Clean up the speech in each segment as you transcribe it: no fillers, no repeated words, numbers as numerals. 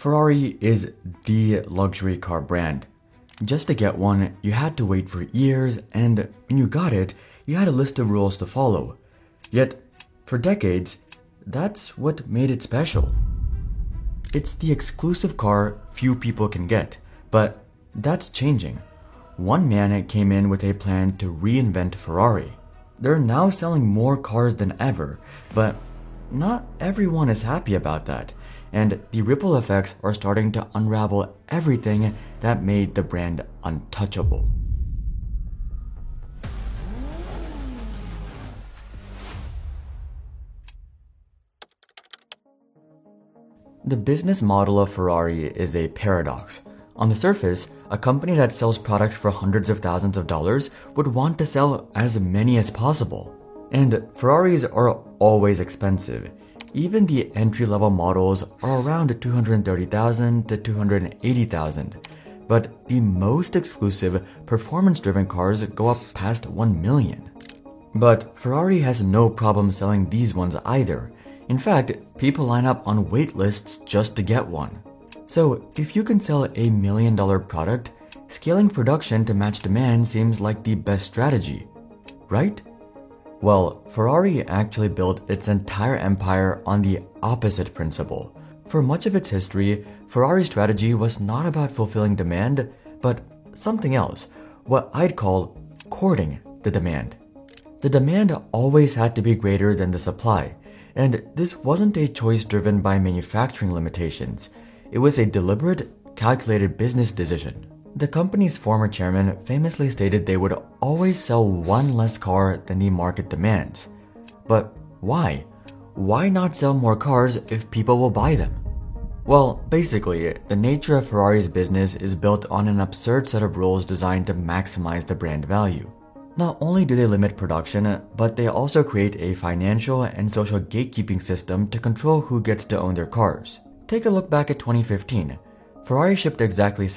Ferrari is the luxury car brand. Just to get one, you had to wait for years, and when you got it, you had a list of rules to follow. Yet, for decades, that's what made it special. It's the exclusive car few people can get, but that's changing. One man came in with a plan to reinvent Ferrari. They're now selling more cars than ever, but not everyone is happy about that, and the ripple effects are starting to unravel everything that made the brand untouchable. The business model of Ferrari is a paradox. On the surface, a company that sells products for hundreds of thousands of dollars would want to sell as many as possible. And Ferraris are always expensive. Even the entry-level models are around $230,000 to $280,000. But the most exclusive, performance-driven cars go up past $1 million. But Ferrari has no problem selling these ones either. In fact, people line up on wait lists just to get one. So, if you can sell $1 million product, scaling production to match demand seems like the best strategy, right? Well, Ferrari actually built its entire empire on the opposite principle. For much of its history, Ferrari's strategy was not about fulfilling demand, but something else, what I'd call courting the demand. The demand always had to be greater than the supply, and this wasn't a choice driven by manufacturing limitations. It was a deliberate, calculated business decision. The company's former chairman famously stated they would always sell one less car than the market demands. But why? Why not sell more cars if people will buy them? Well, basically, the nature of Ferrari's business is built on an absurd set of rules designed to maximize the brand value. Not only do they limit production, but they also create a financial and social gatekeeping system to control who gets to own their cars. Take a look back at 2015. Ferrari shipped exactly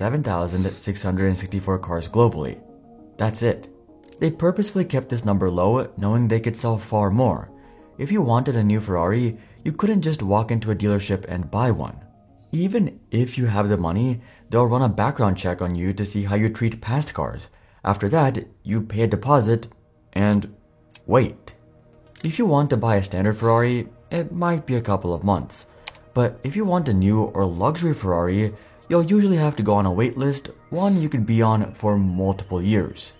7,664 cars globally. That's it. They purposefully kept this number low, knowing they could sell far more. If you wanted a new Ferrari, you couldn't just walk into a dealership and buy one. Even if you have the money, they'll run a background check on you to see how you treat past cars. After that, you pay a deposit and wait. If you want to buy a standard Ferrari, it might be a couple of months. But if you want a new or luxury Ferrari, you'll usually have to go on a wait list, one you could be on for multiple years.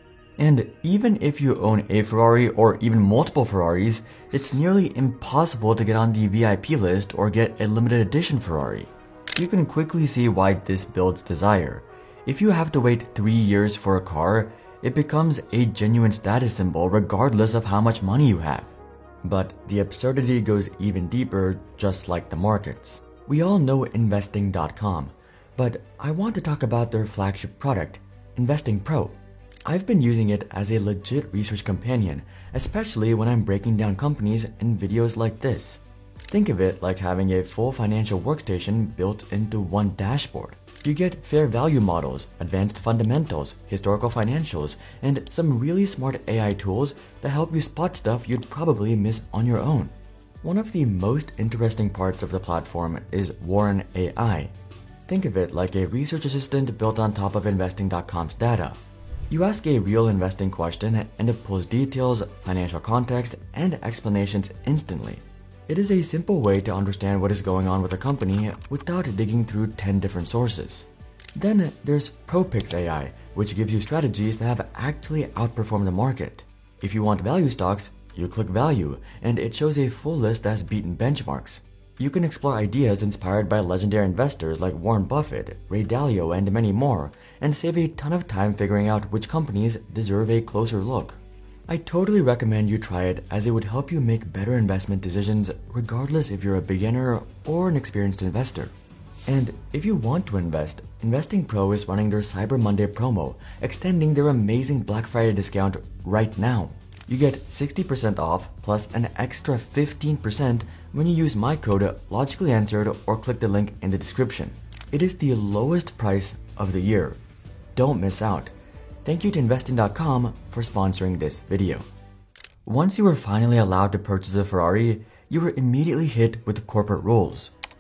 And even if you own a Ferrari or even multiple Ferraris, it's nearly impossible to get on the VIP list or get a limited edition Ferrari. You can quickly see why this builds desire. If you have to wait 3 years for a car, it becomes a genuine status symbol regardless of how much money you have. But the absurdity goes even deeper, just like the markets. We all know investing.com, but I want to talk about their flagship product, Investing Pro. I've been using it as a legit research companion, especially when I'm breaking down companies in videos like this. Think of it like having a full financial workstation built into one dashboard. You get fair value models, advanced fundamentals, historical financials, and some really smart AI tools that help you spot stuff you'd probably miss on your own. One of the most interesting parts of the platform is Warren AI. Think of it like a research assistant built on top of investing.com's data. You ask a real investing question and it pulls details, financial context, and explanations instantly. It is a simple way to understand what is going on with a company without digging through 10 different sources. Then there's ProPicks AI, which gives you strategies that have actually outperformed the market. If you want value stocks, you click value, and it shows a full list that has beaten benchmarks. You can explore ideas inspired by legendary investors like Warren Buffett, Ray Dalio, and many more, and save a ton of time figuring out which companies deserve a closer look. I totally recommend you try it, as it would help you make better investment decisions regardless if you're a beginner or an experienced investor. And if you want to invest, Investing Pro is running their Cyber Monday promo, extending their amazing Black Friday discount right now. You get 60% off plus an extra 15% when you use my code LogicallyAnswered or click the link in the description. It is the lowest price of the year. Don't miss out. Thank you to investing.com for sponsoring this video. Once you were finally allowed to purchase a Ferrari, you were immediately hit with corporate rules.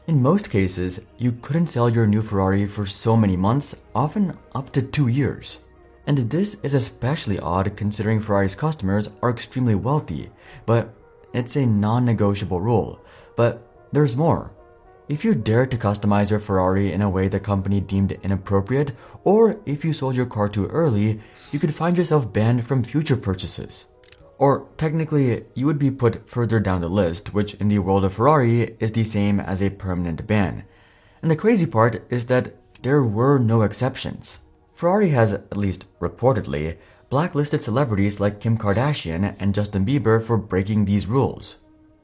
In most cases, you couldn't sell your new Ferrari for so many months, often up to 2 years. And this is especially odd considering Ferrari's customers are extremely wealthy, but it's a non-negotiable rule. But there's more. If you dared to customize your Ferrari in a way the company deemed inappropriate, or if you sold your car too early, you could find yourself banned from future purchases. Or technically, you would be put further down the list, which in the world of Ferrari is the same as a permanent ban. And the crazy part is that there were no exceptions. Ferrari has, at least reportedly, blacklisted celebrities like Kim Kardashian and Justin Bieber for breaking these rules.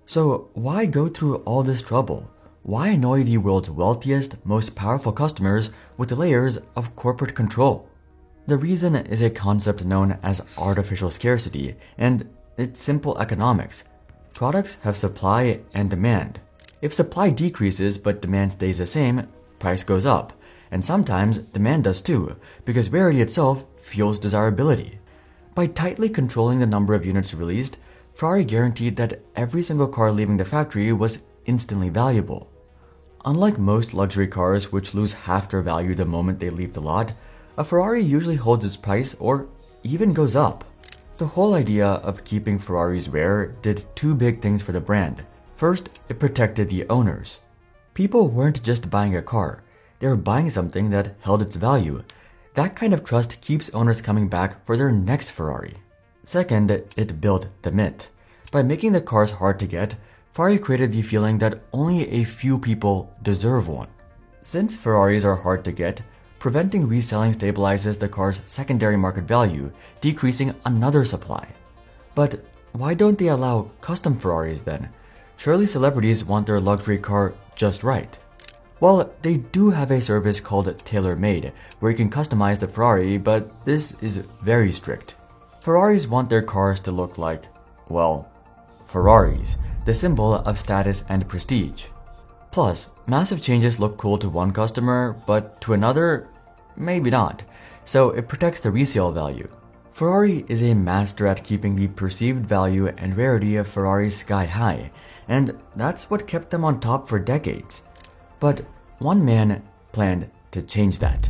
So why go through all this trouble? Why annoy the world's wealthiest, most powerful customers with layers of corporate control? The reason is a concept known as artificial scarcity, and it's simple economics. Products have supply and demand. If supply decreases but demand stays the same, price goes up. And sometimes demand does too, because rarity itself fuels desirability. By tightly controlling the number of units released, Ferrari guaranteed that every single car leaving the factory was instantly valuable. Unlike most luxury cars which lose half their value the moment they leave the lot, a Ferrari usually holds its price or even goes up. The whole idea of keeping Ferraris rare did two big things for the brand. First, it protected the owners. People weren't just buying a car, they were buying something that held its value. That kind of trust keeps owners coming back for their next Ferrari. Second, it built the myth. By making the cars hard to get, Ferrari created the feeling that only a few people deserve one. Since Ferraris are hard to get, preventing reselling stabilizes the car's secondary market value, decreasing another supply. But why don't they allow custom Ferraris then? Surely celebrities want their luxury car just right. Well, they do have a service called TaylorMade, where you can customize the Ferrari, but this is very strict. Ferraris want their cars to look like, well, Ferraris, the symbol of status and prestige. Plus, massive changes look cool to one customer, but to another, maybe not, so it protects the resale value. Ferrari is a master at keeping the perceived value and rarity of Ferraris sky high, and that's what kept them on top for decades. But one man planned to change that.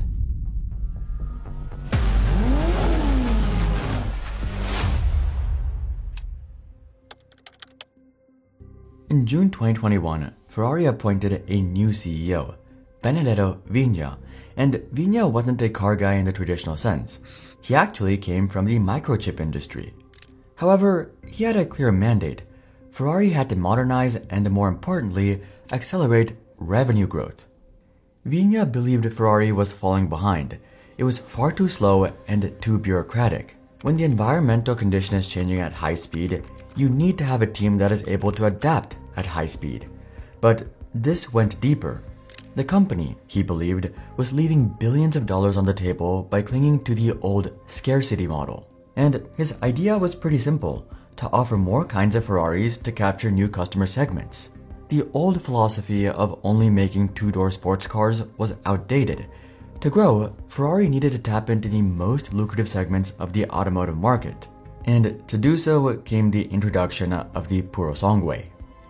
In June 2021, Ferrari appointed a new CEO, Benedetto Vigna, and Vigna wasn't a car guy in the traditional sense. He actually came from the microchip industry. However, he had a clear mandate. Ferrari had to modernize and, more importantly, accelerate revenue growth. Vigna believed Ferrari was falling behind. It was far too slow and too bureaucratic. When the environmental condition is changing at high speed, you need to have a team that is able to adapt at high speed. But this went deeper. The company, he believed, was leaving billions of dollars on the table by clinging to the old scarcity model. And his idea was pretty simple: to offer more kinds of Ferraris to capture new customer segments. The old philosophy of only making two-door sports cars was outdated. To grow, Ferrari needed to tap into the most lucrative segments of the automotive market. And to do so came the introduction of the Purosangue.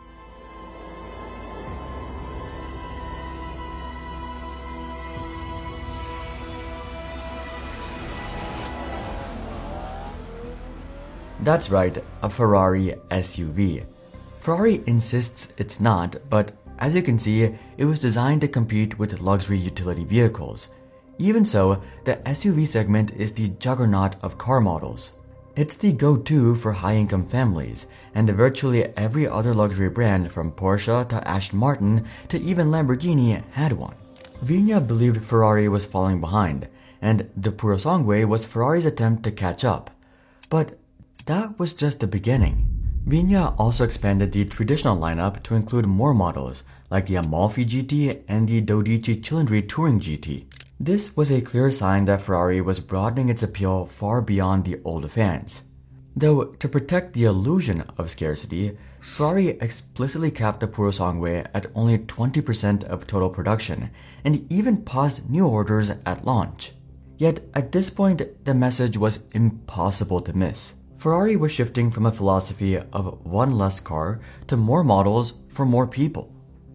That's right, a Ferrari SUV. Ferrari insists it's not, but as you can see, it was designed to compete with luxury utility vehicles. Even so, the SUV segment is the juggernaut of car models. It's the go-to for high-income families, and virtually every other luxury brand from Porsche to Aston Martin to even Lamborghini had one. Vigna believed Ferrari was falling behind, and the Purosangue was Ferrari's attempt to catch up. But that was just the beginning. Vigna also expanded the traditional lineup to include more models, like the Amalfi GT and the Dodici Cilindri Touring GT. This was a clear sign that Ferrari was broadening its appeal far beyond the old fans. Though, to protect the illusion of scarcity, Ferrari explicitly capped the Purosangue at only 20% of total production, and even paused new orders at launch. Yet, at this point, the message was impossible to miss. Ferrari was shifting from a philosophy of one less car to more models for more people.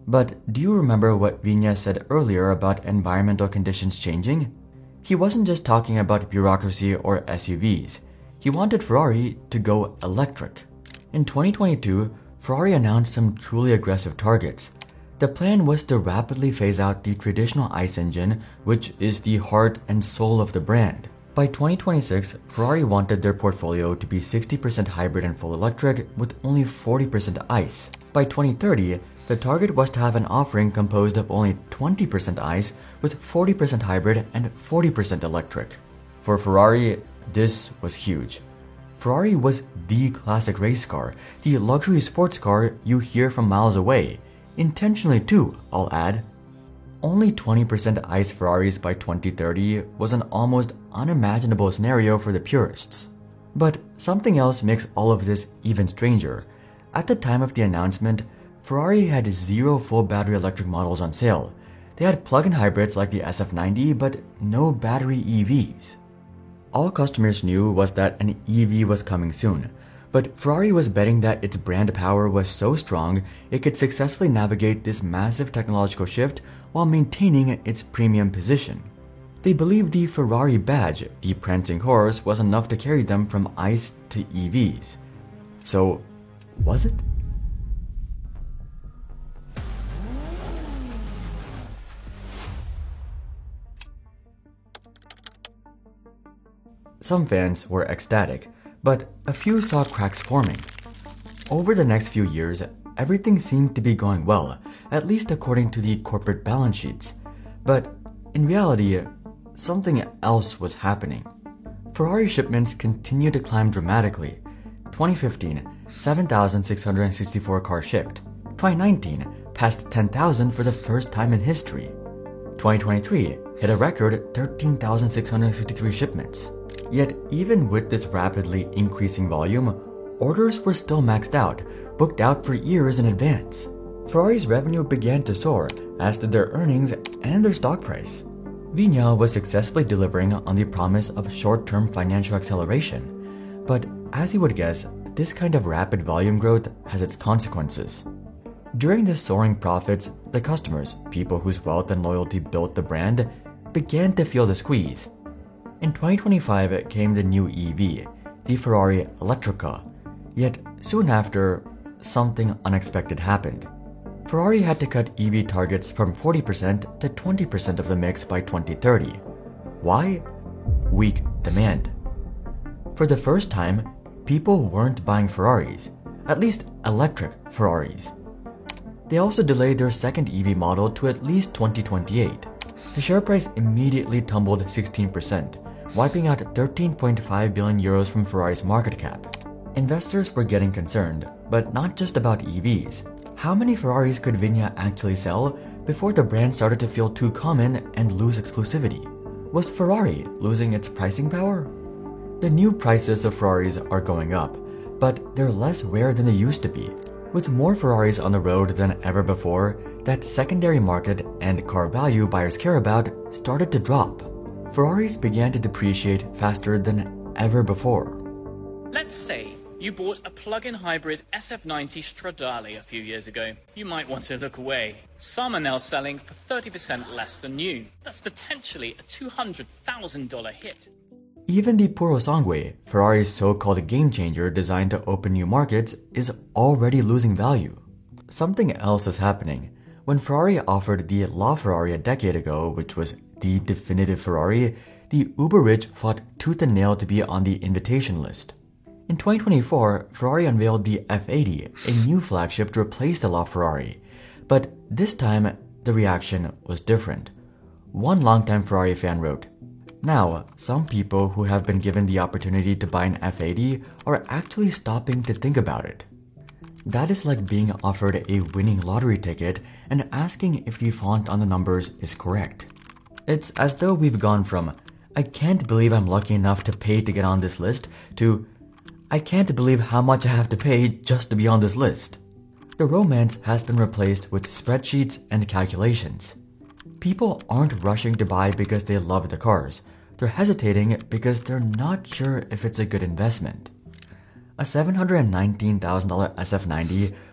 But do you remember what Vigna said earlier about environmental conditions changing? He wasn't just talking about bureaucracy or SUVs. He wanted Ferrari to go electric. In 2022, Ferrari announced some truly aggressive targets. The plan was to rapidly phase out the traditional ICE engine, which is the heart and soul of the brand. By 2026, Ferrari wanted their portfolio to be 60% hybrid and full electric with only 40% ICE. By 2030, the target was to have an offering composed of only 20% ICE with 40% hybrid and 40% electric. For Ferrari, this was huge. Ferrari was the classic race car, the luxury sports car you hear from miles away. Intentionally too, I'll add. Only 20% ICE Ferraris by 2030 was an almost unimaginable scenario for the purists. But something else makes all of this even stranger. At the time of the announcement, Ferrari had 0 full battery electric models on sale. They had plug-in hybrids like the SF90, but no battery EVs. All customers knew was that an EV was coming soon, but Ferrari was betting that its brand power was so strong it could successfully navigate this massive technological shift while maintaining its premium position. They believed the Ferrari badge, the prancing horse, was enough to carry them from ICE to EVs. So, was it? Some fans were ecstatic, but a few saw cracks forming. Over the next few years, everything seemed to be going well, at least according to the corporate balance sheets. But in reality, something else was happening. Ferrari shipments continued to climb dramatically. 2015, 7,664 cars shipped. 2019, passed 10,000 for the first time in history. 2023 hit a record 13,663 shipments. Yet even with this rapidly increasing volume, orders were still maxed out, booked out for years in advance. Ferrari's revenue began to soar, as did their earnings and their stock price. Vigna was successfully delivering on the promise of short-term financial acceleration. But as you would guess, this kind of rapid volume growth has its consequences. During the soaring profits, the customers, people whose wealth and loyalty built the brand, began to feel the squeeze. In 2025 came the new EV, the Ferrari Elettrica. Yet soon after, something unexpected happened. Ferrari had to cut EV targets from 40% to 20% of the mix by 2030. Why? Weak demand. For the first time, people weren't buying Ferraris, at least electric Ferraris. They also delayed their second EV model to at least 2028. The share price immediately tumbled 16%, wiping out 13.5 billion euros from Ferrari's market cap. Investors were getting concerned, but not just about EVs. How many Ferraris could Vigna actually sell before the brand started to feel too common and lose exclusivity? Was Ferrari losing its pricing power? The new prices of Ferraris are going up, but they're less rare than they used to be. With more Ferraris on the road than ever before, that secondary market and car value buyers care about started to drop. Ferraris began to depreciate faster than ever before. Let's say you bought a plug-in hybrid SF90 Stradale a few years ago. You might want to look away. Some are now selling for 30% less than new. That's potentially a $200,000 hit. Even the Purosangue, Ferrari's so-called game-changer designed to open new markets, is already losing value. Something else is happening. When Ferrari offered the LaFerrari a decade ago, which was the definitive Ferrari, the uber-rich fought tooth and nail to be on the invitation list. In 2024, Ferrari unveiled the F80, a new flagship to replace the LaFerrari. But this time, the reaction was different. One longtime Ferrari fan wrote, "Now, some people who have been given the opportunity to buy an F80 are actually stopping to think about it." That is like being offered a winning lottery ticket and asking if the font on the numbers is correct. It's as though we've gone from, "I can't believe I'm lucky enough to pay to get on this list," to, "I can't believe how much I have to pay just to be on this list." The romance has been replaced with spreadsheets and calculations. People aren't rushing to buy because they love the cars. They're hesitating because they're not sure if it's a good investment. A $719,000 SF90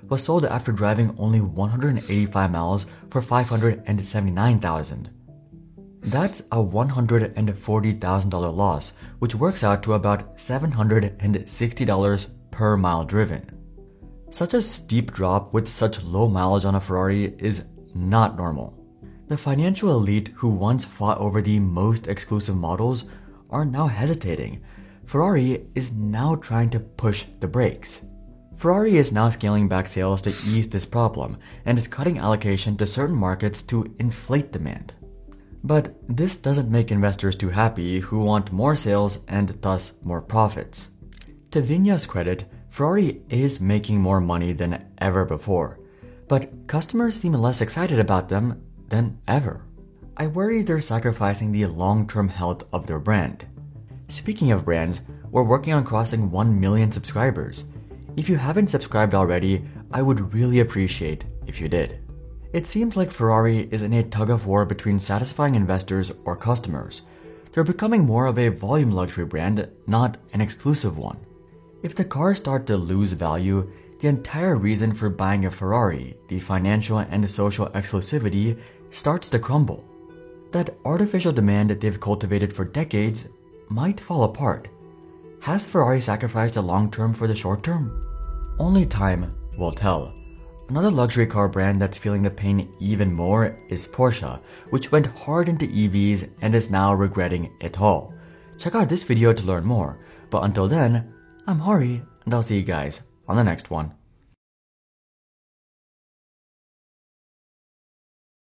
was sold after driving only 185 miles for $579,000. That's a $140,000 loss, which works out to about $760 per mile driven. Such a steep drop with such low mileage on a Ferrari is not normal. The financial elite who once fought over the most exclusive models are now hesitating. Ferrari is now trying to push the brakes. Ferrari is now scaling back sales to ease this problem and is cutting allocation to certain markets to inflate demand. But this doesn't make investors too happy who want more sales and thus more profits. To Vigna's credit, Ferrari is making more money than ever before, but customers seem less excited about them than ever. I worry they're sacrificing the long-term health of their brand. Speaking of brands, we're working on crossing 1 million subscribers. If you haven't subscribed already, I would really appreciate if you did. It seems like Ferrari is in a tug-of-war between satisfying investors or customers. They're becoming more of a volume luxury brand, not an exclusive one. If the cars start to lose value, the entire reason for buying a Ferrari, the financial and social exclusivity, starts to crumble. That artificial demand that they've cultivated for decades might fall apart. Has Ferrari sacrificed the long term for the short term? Only time will tell. Another luxury car brand that's feeling the pain even more is Porsche, which went hard into EVs and is now regretting it all. Check out this video to learn more, but until then, I'm Hari, and I'll see you guys on the next one.